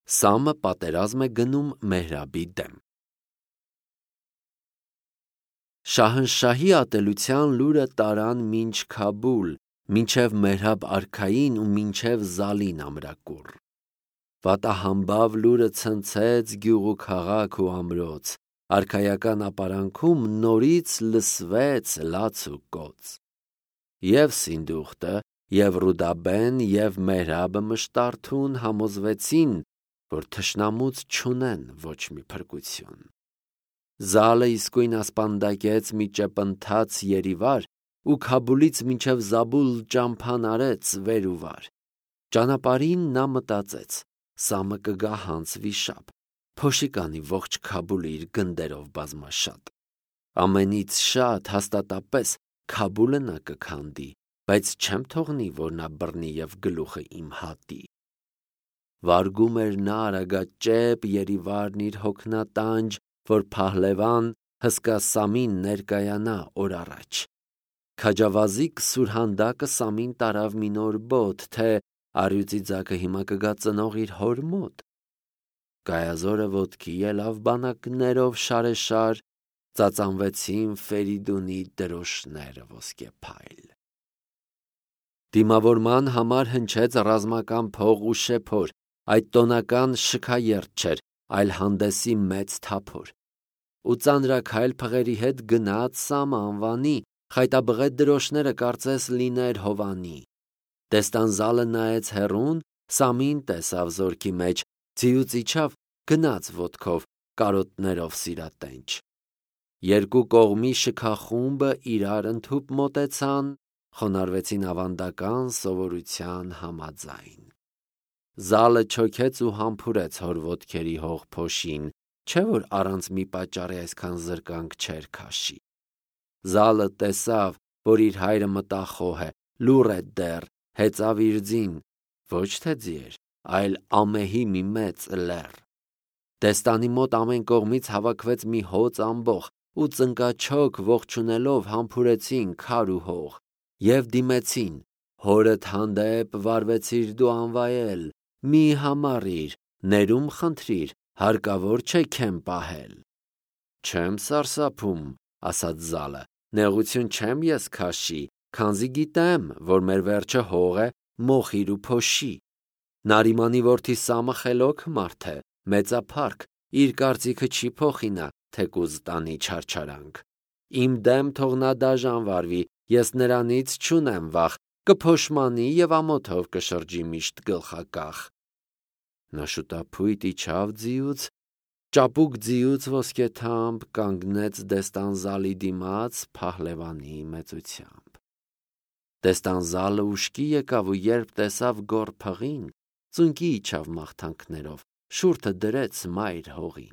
Սամը պատերազմ է գնում Մեհրաբի դեմ։ Շահնշահի ատելության լուրը տարան մինչ Քաբուլ, մինչև Մեհրաբ արքային ու մինչև Զալին ամրակուռ։ Վատահամբավ լուրը ցնցեց գյուղ ու քաղաք ու ամրոց, արքայական ապարանքում նորից լսվեց լաց ու կոծ։ Եվ Սինդուխտը, և Ռուդաբեն, և Մեհրաբը մշտարթուն համոզվեցին, որ թշնամուց չունեն ոչ մի փրկություն։ Զալը իսկույն ասպանդակեց մի ճեպընթաց երիվար ու Քաբուլից մինչև Զաբուլ ճամփան արեց վեր ու վար։ Ճանապարհին նա մտածեց. Սամը կգա հանց վիշապ, փոշի կանի ողջ Քաբուլը իր գնդերով բազմաշատ։ Ամենից շատ հաստատապես Քաբուլը նա կքանդի, բայց չեմ թողնի, որ նա բռնի և գլուխը իմ հատի։ Վարգում էր նա արագաճեպ երիվարն իր հոգնատանջ, որ Փահլևան հսկա Սամին ներկայանա օր առաջ։ Քաջավազիկ սուրհանդակը Սամին տարավ մի նոր բոտ, թե առյուծի ձագը հիմա կգա ծնող իր հոր մոտ։ Գայազորը ոտքի ելավ բանակներով շարեշար, ծածանվեցին Ֆերիդունի դրոշները ոսկեփայլ։ Դիմավորման համար հնչեց ռազմական փող ու շեփոր, այդ տոնական շքաերթ չէր, այլ հանդեսի մեծ թափոր։ Ու ծանրաքայլ փղերի հետ գնաց Սամը անվանի, խայտաբղետ դրոշները կարծես լիներ Հովանի։ Դեստանզալը նայեց հեռուն, Սամին տեսավ զորքի մեջ, ձիուց իջավ, գնաց ոտքով, կարոտներով սիրատենչ։ Երկու կողմի շքախումբը իրար ընդհուպ մոտեցան, խոնարհվեցին ավանդական սովորության համաձայն։ Զալը չոքեց ու համբուրեց հոր ոտքերի հող փոշին, չէ որ առանց մի պատճառի այսքան զրկանք չէր քաշի։ Զալը տեսավ, որ իր հայրը մտախոհ է, լուռ է դեռ, հեծավ իր ձին, ոչ թե ձիեր, այլ ամեհի մի մեծ լեռ։ Դեստանի մոտ ամեն կողմից հավաքվեց մի հոծ ամբոխ ու ծնկաչոք ողջունելով համբուրեցին քար ու հող և դիմեցին. հորդ հանդեպ վարվեցիր դու անվայել, մի համառիր, ներում խնդրիր, հարկավոր չէ քեմ պահել։ Չեմ սարսափում, ասաց Զալը, նեղություն չեմ ես քաշի, քանզի գիտեմ, որ մեր վերջը հող է, մոխիր ու փոշի։ Նարիմանի որդի Սամը խելոք մարդ է, մեծափառք, իր կարծիքը չի փոխի նա, թեկուզ տանի չարչարանք։ Իմ դեմ թող նա դաժան վարվի, ես նրանից չունեմ վախ, կփոշմանի և ամոթով կշրջի միշտ գլխակախ։ Նա շուտափույթ իջավ ձիուց, ճապուկ ձիուց ոսկեթամբ կանգնեց Դեստանզալի դիմաց Փահլևանի մեծությամբ։ Դեստանզալը ուշքի եկավ ու երբ տեսավ գոր փղին, ծունկի իջավ մաղթանքներով, շուրթը դրեց մայր հողին։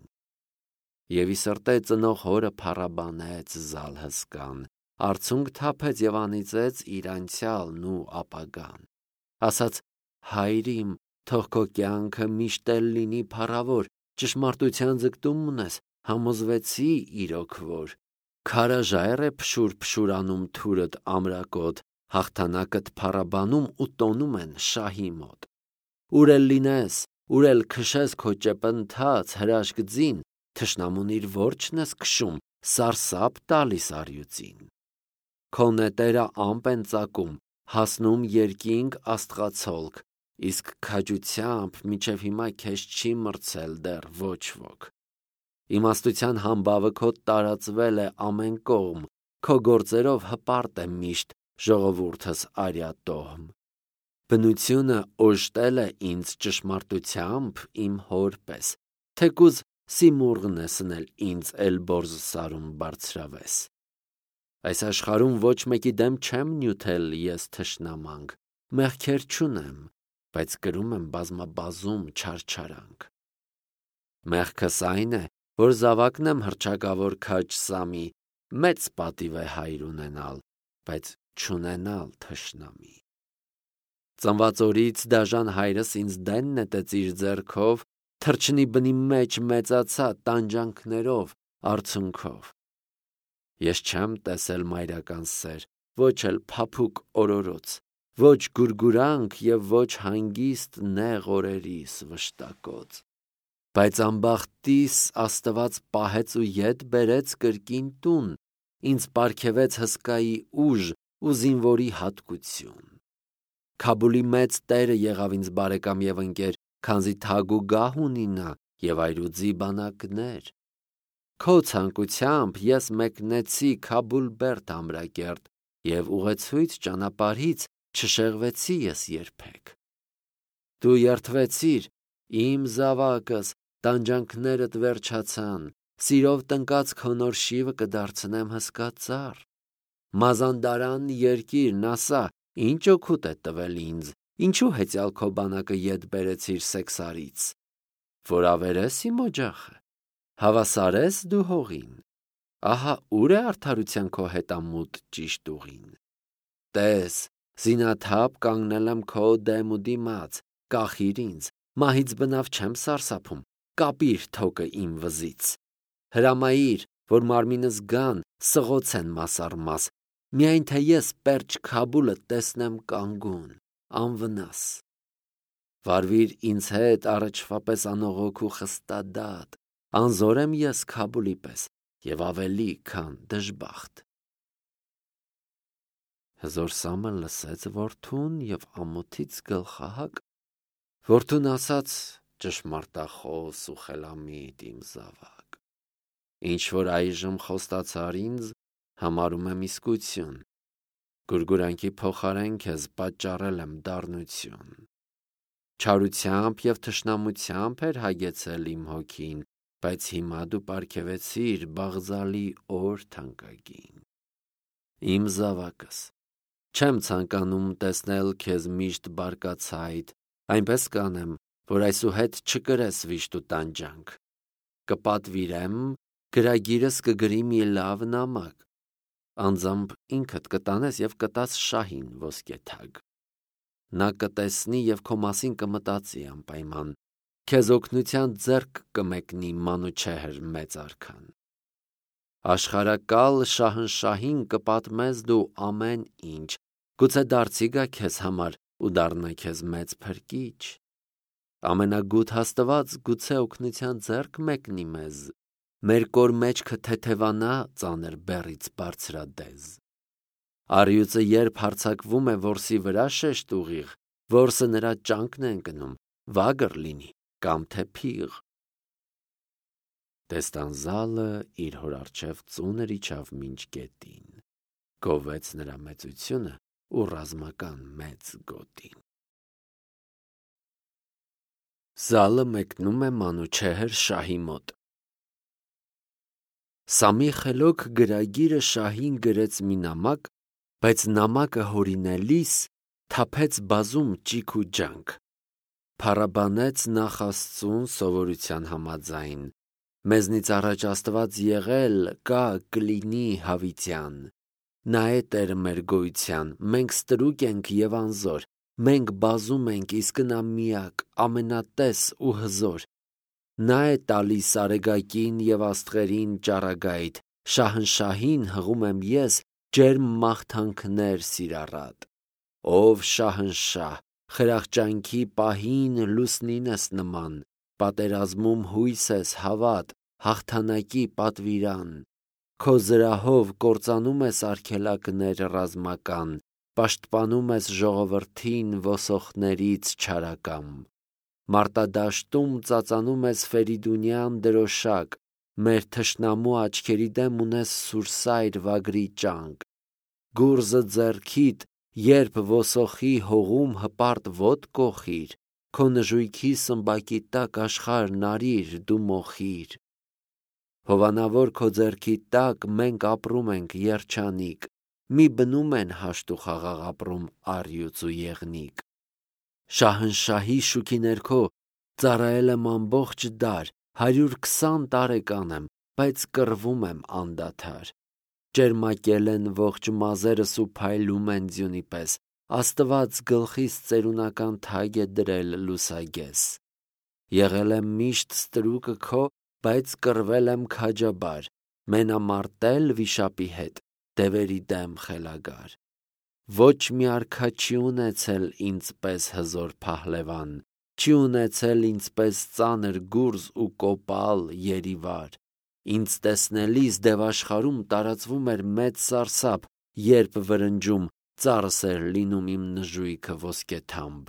Եվ ի սրտե ծնող հորը փառաբանեց Զալ հսկան, արցունք թափեց և անիծեց իր անցյալն ու ապագան։ Ասաց. հայր իմ, թող քո կյանքը միշտ էլ լինի փառավոր, ճշմարտության ձգտում ունես, համոզվեցի իրոք որ։ Քարաժայռ է փշուր-փշուրանում թուրդ ամրակոտ, հաղթանակդ փառաբանում ու տոնում են շահի մոտ։ Ուր էլ լինես, ուր էլ քշես քո ճեպընթաց հրաշք ձին, թշնամուն իր որջն ես քշում, սարսափ տալիս առյուծին։ Քո նետերը ամպ են ծակում, հասնում երկինք աստղացոլք, իսկ քաջությամբ մինչև հիմա քեզ չի մրցել դեռ ոչ ոք։ Իմաստության համբավը քո տարածվել է ամեն կողմ, քո գործերով հպարտ է միշտ ժողովուրդս արյատոհմ։ Բնությունը օժտել է ինձ ճշմարտությամբ իմ հոր պես, թեկուզ սիմուրղն ես նել ինձ էլ բորզ սարում բարձրավես։ Այս աշխարհում ոչ մեկի դեմ չեմ նյութել ես թշնամանք, մեղքեր չունեմ, բայց կրում եմ բազմաբազում չարչարանք։ Մեղքս այն է, որ զավակն եմ հռչակավոր քաջ Սամի, մեծ պատիվ է հայր ունենալ, բայց չունենալ թշնամի։ Ծնված օրից դաժան հայրս ինձ դեն նետեց իր ձեռքով, թռչնի բնի մեջ մեծացա տանջանքներով, արցունքով։ Ես չեմ տեսել մայրական սեր, ոչ էլ փափուկ օրորոց, ոչ գուրգուրանք և ոչ հանգիստ նեղ օրերիս վշտակոց։ Բայց անբախտիս Աստված պահեց ու ետ բերեց կրկին տուն, ինձ պարգևեց հսկայի ուժ ու զինվորի հատկություն։ Քաբուլի մեծ տերը եղավ ինձ բարեկամ և ընկեր, քանզի թագ ու գահ ունի նա և այրուձի բանակներ։ Քո ցանկությամբ ես մեկնեցի Քաբուլ Բերդ ամրակերտ և ուղեցույց ճանապարհից չշեղվեցի ես երբեք։ Դու երդվեցիր, իմ զավակս, տանջանքներդ վերջացան, սիրով տնկած քո նոր շիվը կդարձնեմ հսկա ծառ։ Մազանդարան երկիրն ասա, ինչ օգուտ է տվել ինձ, ինչու հեծյալ քո բանակը ետ բերեցիր Սեքսարից, որ ավերես իմ օջախը, հավասարես դու հողին, ահա ուր է արդարության քո հետամուտ ճիշտ ուղին։ Տես, զինաթափ կանգնել եմ քո դեմ ու դիմաց, կախիր ինձ, մահից բնավ չեմ սարսափում, կապիր թոկը իմ վզից։ Հրամայիր, որ մարմինս գան, սղոցեն մաս առ մաս, միայն թե ես պերճ Քաբուլը տեսնեմ կանգուն, անվնաս։ Վարվիր ինձ հետ առաջվա պես անողոք ու խստադատ, անզոր եմ ես Քաբուլի պես և ավելի քան դժբախտ։ Հզոր Սամը լսեց որդուն և ամոթից գլխահակ։ Որդուն ասաց. ճշմարտախոս ու խելամիտ իմ զավակ, ինչ որ այժմ խոստացար ինձ, համարում եմ իսկություն, գուրգուրանքի փոխարեն քեզ պատճառել եմ դառնություն։ Չարությամբ և թշնամությամբ էր հագեցել իմ հոգին, բայց հիմա դու պարգևեցիր բաղձալի օր թանկագին։ Իմ զավակս, չեմ ցանկանում տեսնել քեզ միշտ բարկացայդ, այնպես կանեմ, որ այսուհետ չկրես վիշտ ու տանջանք։ Կպատվիրեմ, գրագիրս կգրի մի լավ նամակ, անձամբ ինքդ կտանես և կտաս շահին ոսկե թագ։ Նա կտեսնի և քո մասին կմտածի անպայման, քեզ օգնության ձեռք կմեկնի Մանուչեհր մեծ արքան։ Աշխարհակալ Շահնշահին կպատմես դու ամեն ինչ, գուցե դարձի գա քեզ համար ու դառնա քեզ մեծ փրկիչ։ Ամենագութ Աստված գուցե օգնության ձեռք մեկնի մեզ, մեր կոր մեջքը թեթևանա ծանր բեռից բարձրադեզ։ Առյուծը երբ հարձակվում է որսի վրա շեշտ ուղիղ, որսը նրա ճանկն է ընկնում, վագր լինի կամ թե փիղ։ Տեստանզալը իր հոր առջև ծունր իջավ մինչ գետին, գովեց նրա մեծությունը ու ռազմական մեծ գոտին։ Զալը մեկնում է Մանուչեհր շահի մոտ։ Սամի խելոք գրագիրը շահին գրեց մի նամակ, բայց նամակը հորինելիս թափեց բազում ճիք ու ջանք։ Փառաբանեց նախ Աստծուն սովորության համաձայն. մեզնից առաջ Աստված եղել, կա, կլինի հավիտյան։ Նա է Տերը մեր գոյության, մենք ստրուկ ենք և անզոր, մենք բազում ենք, իսկ նա միակ, ամենատես ու հզոր։ Նա է տալիս արեգակին և աստղերին ճառագայթ, Շահնշահին հղում եմ ես ջերմ մաղթանքներ սիրառատ։ Ով Շահնշահ, խրախճանքի պահին լուսնին ես նման, պատերազմում հույս ես, հավատ, հաղթանակի պատվիրան։ Քո զրահով կործանում ես արգելակներ ռազմական, պաշտպանում ես ժողովրդին ոսոխներից չարակամ։ Մարտադաշտում ծածանում ես Ֆերիդունյան դրոշակ, մեր թշնամու աչքերի դեմ ունես սուրսայր վագրի ճանկ։ Գուրզը ձեռքիդ, երբ ոսոխի հողում հպարտ ոտ կոխիր, քո նժույգի սմբակի տակ աշխարհն արիր դու մոխիր։ Հովանավոր քո ձեռքի տակ մենք ապրում ենք երջանիկ, մի բնում են հաշտ ու խաղաղ ապրում առյուծ ու եղնիկ։ Շահնշահի շուքի ներքո ծառայել եմ ամբողջ դար, 120 տարեկան եմ, բայց կռվում եմ անդադար։ Ճերմակել են ողջ մազերս ու փայլում են ձյունի պես, Աստված գլխիս ծերունական թագ է դրել լուսագես։ Եղել եմ միշտ ստրուկը քո, բայց կռվել եմ քաջաբար, մենամարտել վիշապի հետ, դևերի դեմ խելագար։ ոչ մի արքա չի ունեցել ինձպես հզոր փահլևան, չի ունեցել ինձպես ծանր գուրզ ու կոպալ երիվար։ Ինձ տեսնելիս դևաշխարհում տարածվում էր մեծ սարսափ, երբ վրնջում ծառս էր լինում իմ նժույգը ոսկեթամբ։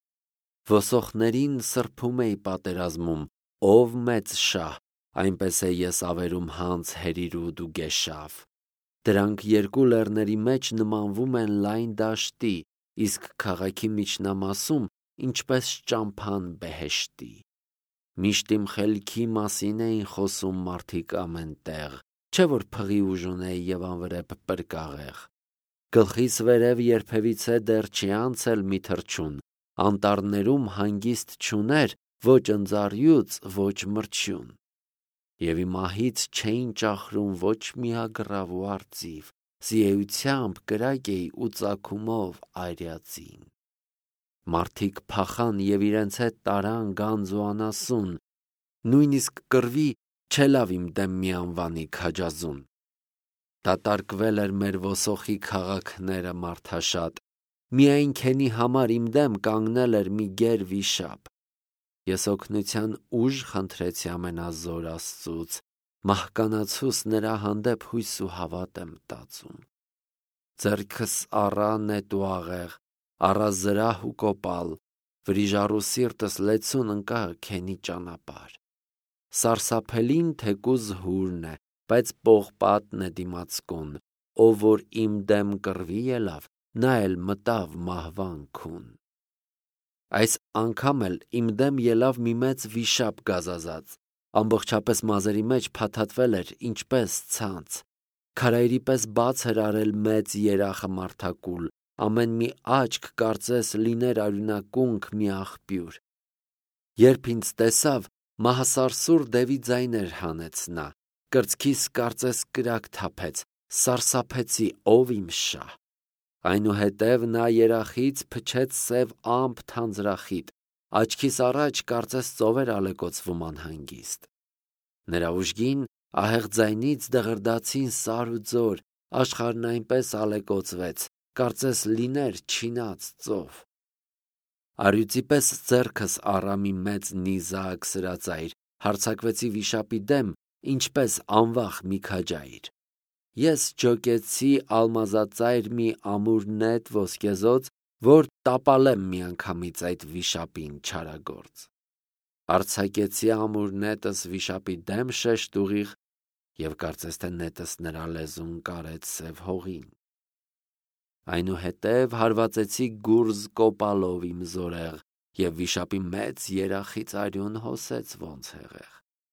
Ոսոխներին սրբում էի պատերազմում, ով մեծ շահ, այնպես է ես ավերում հանց Հերիրուդ ու Գեշավ։ Դրանք երկու լեռների մեջ նմանվում են լայն դաշտի, իսկ քաղաքի միջնամասում ինչպես ճամփան բեհեշտի։ Միշտ իմ խելքի մասին էին խոսում մարդիկ ամեն տեղ, չէ որ փղի ուժ ունեի և անվրեպ պրկաղեղ։ Գլխիս վերև երբևիցե դեռ չի անցել մի թռչուն, անտառներում հանգիստ չուներ ոչ ընձառյուծ, ոչ մրջյուն։ Եվ իմ ահից չէին ճախրում ոչ մի ագռավ ու արծիվ, զիեությամբ կրակ էի ու ծագումով այրյածին։ Մարդիկ փախան և իրենց հետ տարան գանձ ու անասուն, նույնիսկ կռվի չելավ իմ դեմ մի անվանի քաջազուն։ Դատարկվել էր մեր ոսոխի քաղաքները մարդաշատ, միայն քենի համար իմ դեմ կանգնել էր մի գեր վիշապ։ Ես օգնության ուժ խնդրեցի ամենազոր Աստծուց, մահկանացուս նրա հանդեպ հույս ու հավատ եմ տածում։ Ձեռքս առա նետ ու աղեղ, առա զրահ ու կոպալ, վրիժառու սիրտս լեցուն ընկա քենի ճանապարհ։ Սարսափելին թեկուզ հուրն է, բայց պողպատն է դիմացկուն, ով որ իմ դեմ կռվի ելավ, նա էլ մտավ մահվան քուն։ Այս անգամ էլ իմ դեմ ելավ մի մեծ վիշապ գազազած, ամբողջապես մազերի մեջ փաթաթվել էր ինչպես ցանց, քարայրի պես բաց էր արել մեծ երախը մարդակուլ, ամեն մի աչք կարծես լիներ արյունակունք մի աղբյուր։ Երբ ինձ տեսավ, մահասարսուռ դևի ձայներ հանեց նա, կրծքիս կարծես կրակ թափեց, սարսափեցի, ով իմ շահ։ Այնուհետև նա երախից փչեց սև ամպ թանձրախիտ, աչքիս առաջ կարծես ծովեր ալեկոծվում անհանգիստ։ Նրա ուժգին ահեղ ձայնից դղրդացին սար ու ձոր, աշխարհն այնպես ալեկոծվեց, կարծես լիներ չինած ծով։ Առյուծի պես ձեռքս առա մի մեծ նիզակ սրածայր, հարձակվեցի վիշապի դեմ, ինչպես անվախ մի քաջայր։ Ես ջոկեցի ալմազածայր մի ամուր նետ ոսկեզոծ, որ տապալեմ միանգամից այդ վիշապին չարագործ։ Արձակեցի ամուր նետս վիշապի դեմ շեշտ ուղիղ, և կարծես թե նետս նրա լեզուն կարեց սև հողին։ Այնուհետև հարվածեցի գուրզ կոպալով իմ զորեղ, և վիշապի մեծ երախից արյուն հոսեց ոնց հեղեղ։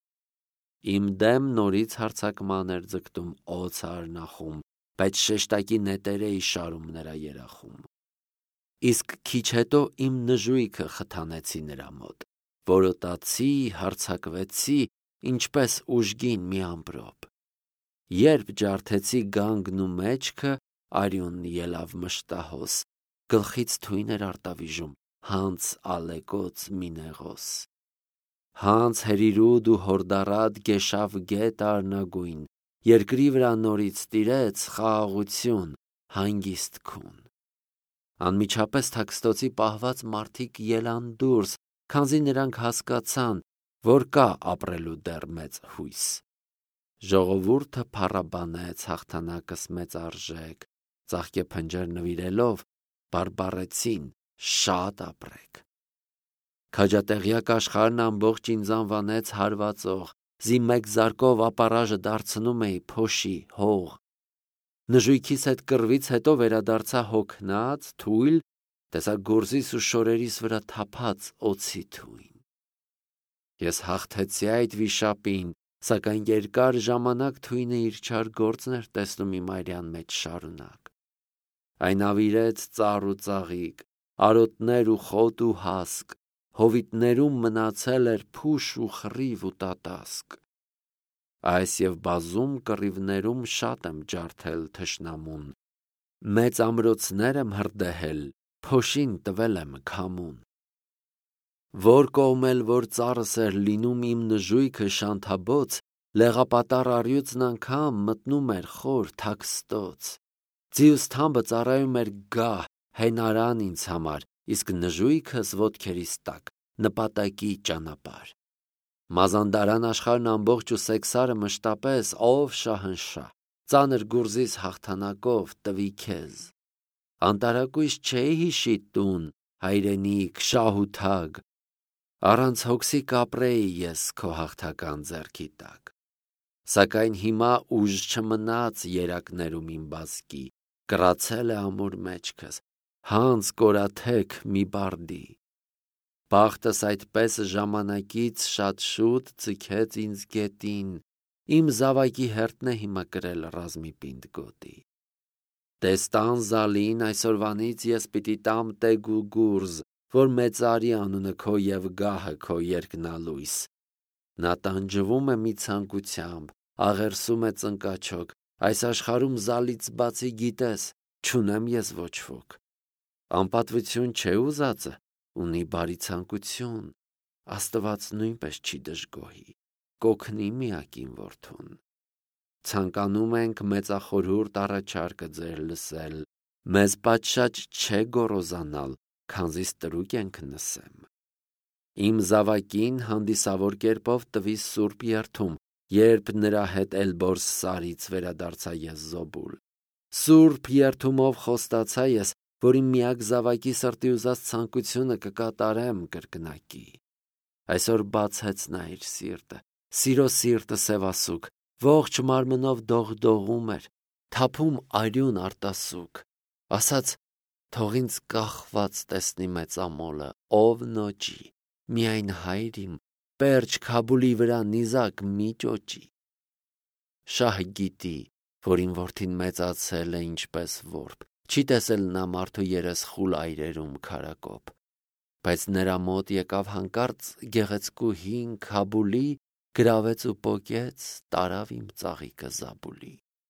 Իմ դեմ նորից հարձակման էր ձգտում օձը արնախում, բայց շեշտակի նետեր էի շարում նրա երախում։ Իսկ քիչ հետո իմ նժույգը խթանեցի նրա մոտ, որոտացի, հարձակվեցի, ինչպես ուժգին մի ամպրոպ։ Երբ ջարդեցի գանգն ու մեջքը, արյունն ելավ մշտահոս, գլխից թույն էր արտավիժում, հանց ալեկոծ մի նեղոս։ Հանց Հերիրուդ ու հորդառատ Գեշավ գետ արնագույն, երկրի վրա նորից տիրեց խաղաղություն, հանգիստ քուն։ Անմիջապես թաքստոցի պահված մարդիկ ելան դուրս, քանզի նրանք հասկացան, որ կա ապրելու դեռ մեծ հույս։ Ժողովուրդը փառաբանեց հաղթանակս մեծ արժեք, ծաղկե փնջեր նվիրելով բարբառեցին շատ ապրեք։ Քաջատեղյակ աշխարհն ամբողջ ինձ անվանեց հարվածող, զի մեկ զարկով ապառաժը դարձնում էի փոշի, հող։ Նժույգիս հետ կռվից հետո վերադարձա հոգնած, թույլ, տեսա գործիս ու շորերիս վրա թափած օձի թույն։ Ես հաղթեցի այդ վիշապին, սակայն երկար ժամանակ թույնը իր չար գործն էր տեսնում իմ արյան մեջ շարունակ։ Այն ավիրեց ծառ ու ծաղիկ, արոտներ ու խոտ ու հասկ, հովիտներում մնացել էր փուշ ու խռիվ ու տատասկ։ Այս և բազում կռիվներում շատ եմ ջարդել թշնամուն, մեծ ամրոցներ եմ հրդեհել, փոշին տվել եմ քամուն։ Որ կողմ էլ որ ծառս էր լինում իմ նժույգը շանթաբոց, լեղապատառ առյուծն անգամ մտնում էր խոր թաքստոց։ Ձիուս թամբը ծառայում էր գահ, հենարան ինձ համար, իսկ նժույգս ոտքերիս տակ, նպատակի ճանապարհ։ Մազանդարան աշխարհն ամբողջ ու սեքսարը մշտապես, ով շահնշահ, ծանր գուրզիս հաղթանակով տվի քեզ։ Անտարակույս չէի հիշի տուն, հայրենիք, շահ ու թագ, առանց հոգսի կապրեի ես քո հաղթական ձեռքի տակ։ Սակայն հիմա ուժ չմնաց երակներում իմ բազկի, կռացել է ամուր մեջքս, հանց կորաթեք մի բարդի։ Բախտս այդպես ժամանակից շատ շուտ ձգեց ինձ գետին, իմ զավակի հերթն է հիմա կրել ռազմի պինդ գոտի։ Տեստան զալին այսօրվանից ես պիտի տամ տեգ ու գուրզ, որ մեծարի անունը քո և գահը քո երկնալույս։ Նա տանջվում է մի ցանկությամբ, աղերսում է ծնկաչոք, այս աշխարհում զալից բացի գիտես, չունեմ ես ոչ ոք։ Անպատվություն չէ ուզածը, ունի բարի ցանկություն, Աստված նույնպես չի դժգոհի, կօգնի միակին որդուն։ Ցանկանում ենք մեծախորհուրդ առաջարկը ձեր լսել, մեզ պատշաճ չէ գոռոզանալ, քանզի ստրուկ ենք նսեմ։ Իմ զավակին հանդիսավոր կերպով տվի սուրբ երթում, երբ նրա հետ Էլբորս սարից վերադարձա ես Զոբուլ։ Սուրբ երթումով խոստացա ես, որ իմ միակ զավակի սրտի ուզած ցանկությունը կկատարեմ կրկնակի։ Այսօր բացեց նա իր սիրտը, սիրո սիրտը սևասուք, ողջ մարմնով դողդողում էր, թափում արյուն արտասուք, ասաց, թող ինձ կախված տեսնի մեծամոլը, ով նոճի, միայն հայր իմ, պերճ Քաբուլի վրա նիզակ մի ճոճի։ Շահ գիտի, որ իմ որդին մեծացել է ինչպես որբ, չի տեսել նա մարդու երես խուլ այրերում քարակոպ, բայց նրա մոտ եկավ հանկարծ գեղեցկու հին Քաբուլի, գրավեց ու պոկեց, տարավ իմ ծաղիկը Զաբուլի։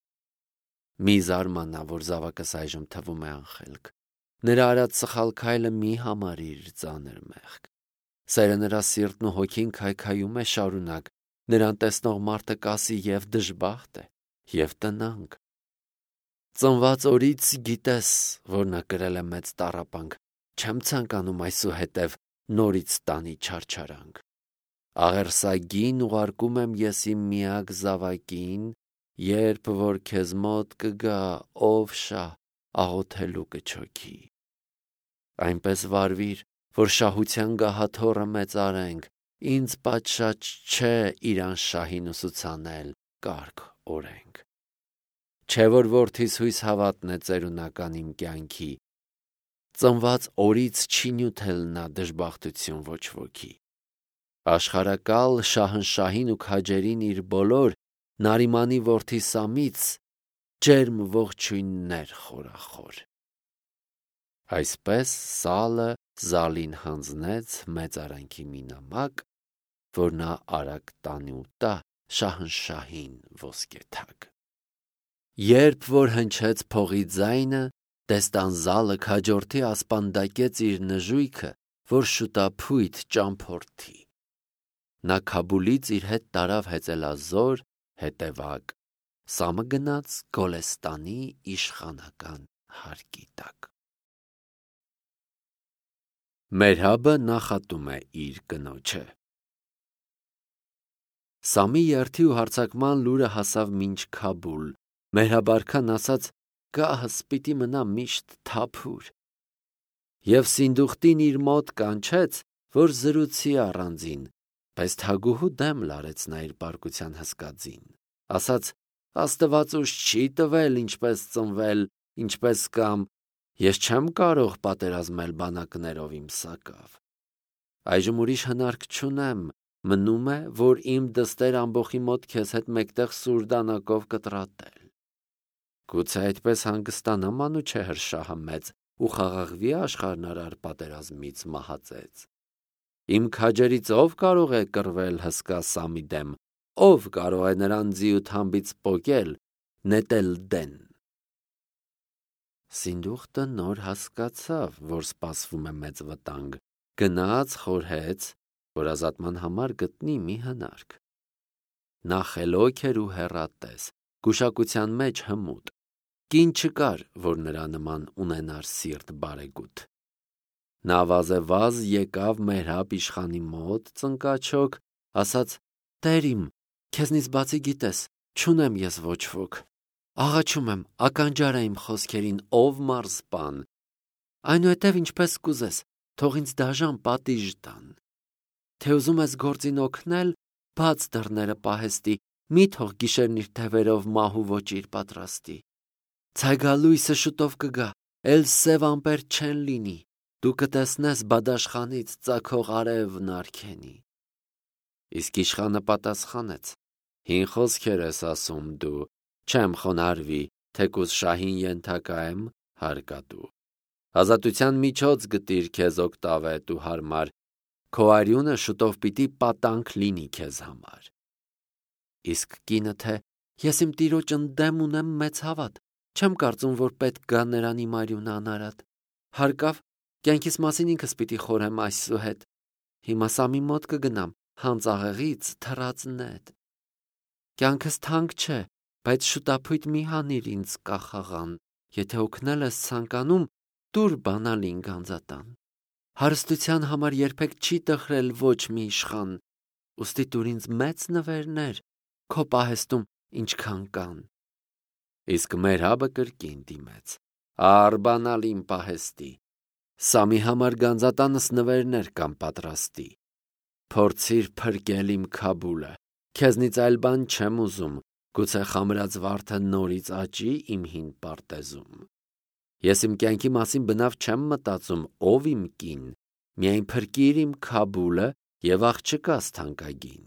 Մի զարմանա, որ զավակս այժմ թվում է անխելք, նրա արած սխալ քայլը մի համարիր ծանր մեղք։ Սերը նրա սիրտն ու հոգին քայքայում է շարունակ, նրան տեսնող մարդը կասի և դժբախտ է, և տնանկ։ Ծնված օրից գիտես, որ նա կրել է մեծ տառապանք, չեմ ցանկանում այսուհետև նորից տանի չարչարանք։ Աղերսագին ուղարկում եմ ես իմ միակ զավակին, երբ որ քեզ մոտ կգա, ով շահ, աղոթելու կչոքի։ Այնպես վարվիր, որ շահության գահաթոռը մեծարենք, ինձ պատշաճ չէ իրան շահին ուսուցանել կարգ օրենք։ Չէ որ որդիս հույս հավատն է ծերունական իմ կյանքի, ծնված օրից չի նյութել նա դժբախտություն ոչ ոքի։ Աշխարհակալ շահնշահին ու քաջերին իր բոլոր, Նարիմանի որդի Սամից ջերմ ողջույններ խորախոր։ Այսպես Սալը Զալին հանձնեց մեծարանքի մի նամակ, որ նա արագ տանի ու տա շահնշահին ոսկեթագ։ Երբ որ հնչեց փողի ձայնը, Տեստան Զալը քաջորդի ասպանդակեց իր նժույգը, որ շուտափույթ ճամփորդի։ Նա Քաբուլից իր հետ տարավ հեծելազոր հետևակ, Սամը գնաց Գոլեստանի իշխանական հարկի տակ։ Մերհաբը նախատում է իր կնոջը։ Սամի երթի ու հարձակման լուրը հասավ մինչ Քաբուլ, Մերհաբարքան ասաց, գահս պիտի մնա միշտ թափուր։ Եվ Սինդուխտին իր մոտ կանչեց, որ զրուցի առանձին, բայց թագուհու դեմ լարեց նա իր բարկության հսկածին, ասաց, Աստված ուժ չի տվել ինչպես ծնվել, ինչպես կամ, ես չեմ կարող պատերազմել բանակներով իմ սակավ։ Այժմ ուրիշ հնարք չունեմ, մնում է, որ իմ դստեր ամբոխի մոտ քեզ հետ մեկտեղ սուր դանակով կտրատել։ Գուցե այդպես հանգստանամ Մանուչեհր շահը մեծ ու խաղաղվի աշխարհնարար պատերազմից մահացեց։ Իմ քաջերից ով կարող է կռվել հսկա Սամի դեմ, ով կարող է նրան ձի ու թամբից պոկել, նետել դեն։ Սինդուխտը նոր հասկացավ, որ սպասվում է մեծ վտանգ, գնաց խորհեց, որ ազատման համար գտնի մի հնարք։ Նա խելոք էր ու հեռատես, գուշակության մեջ հմուտ։ Կին չկար, որ նրա նման ունենար սիրտ բարեգութ։ Նա վազեվազ եկավ Մեհրաբ իշխանի մոտ, ծնկաչոք, ասաց. «Տեր իմ, քեզնից բացի գիտես, չունեմ ես ոչ ոք։ Աղաչում եմ, ականջարա իմ խոսքերին, ով մարզպան։ Այնուհետև ինչպես կուզես, թող ինձ դաժան պատիժ տան։ Թե ուզում ես գործին օգնել, բաց դռները պահեստի, մի թող գիշերն իր թևերով մահու ոճիր պատրաստի։ Ցայգալույսը շուտով կգա, էլ սև ամպեր չեն լինի, դու կտեսնես բադաշխանից ծագող արևն արգենի»։ Իսկ իշխանը պատասխանեց. «Հին խոսքեր ես ասում դու, չեմ խոնարհվի, թեկուզ շահին ենթակա եմ, հարկադու։ Ազատության միջոց գտիր քեզ օգտավետ ու հարմար, քո արյունը շուտով պիտի պատանք լինի քեզ համար»։ Իսկ կինը թե. «Ես իմ տիրոջ ընդդեմ ունեմ մեծ հավատ, չեմ կարծում, որ պետք գա նրան իմ արյունը անարատ։ Հարկավ, կյանքիս մասին ինքս պիտի խորհեմ այսուհետ։ Հիմա Սամի մոտ կգնամ, հանծաղեղից թռած նետ։ Կյանքս թանկ չէ, բայց շուտափույթ մի հանիր ինձ կախաղան, եթե օգնել ես ցանկանում, տուր բանալին գանձատան։ Հարստության համար երբեք չի տխրել ոչ մի իշխան, ուստի տուր ինձ մեծ նվերներ, քո պահեստում ինչքան կան»։ Իսկ Մեհրաբը կրկին դիմեց. «Առ բանալին պահեստի, Սամի համար գանձատանս նվերներ կամ պատրաստի։ Փորձիր փրկել իմ Քաբուլը, քեզնից այլ բան չեմ ուզում, գուցե խամրած վարդը նորից աճի իմ հին պարտեզում։ Ես իմ կյանքի մասին բնավ չեմ մտածում, ով իմ կին, միայն փրկիր իմ Քաբուլը և աղջկաս թանկագին։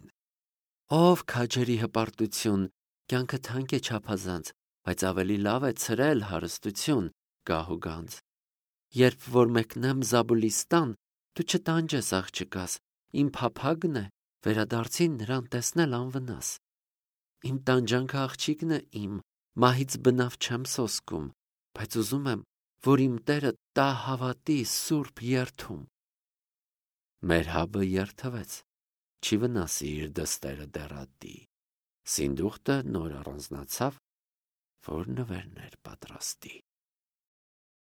Ով քաջերի հպարտություն, կյանքը թանկ է չափազանց, բայց ավելի լավ է ցրել հարստություն, գահ ու գանձ։ Երբ որ մեկնեմ Զաբուլիստան, դու չտանջես աղջկաս, իմ փափագն է վերադարձին նրան տեսնել անվնաս։ Իմ տանջանքը աղջիկն է իմ, մահից բնավ չեմ սոսկում, բայց ուզում եմ, որ իմ Տերը տա հավատի սուրբ երդում»։ Մեհրաբը երդվեց, չի վնասի իր դստերը դեռատի։ Սինդուխտը նոր առանձնացավ, որ նվերներ պատրաստի։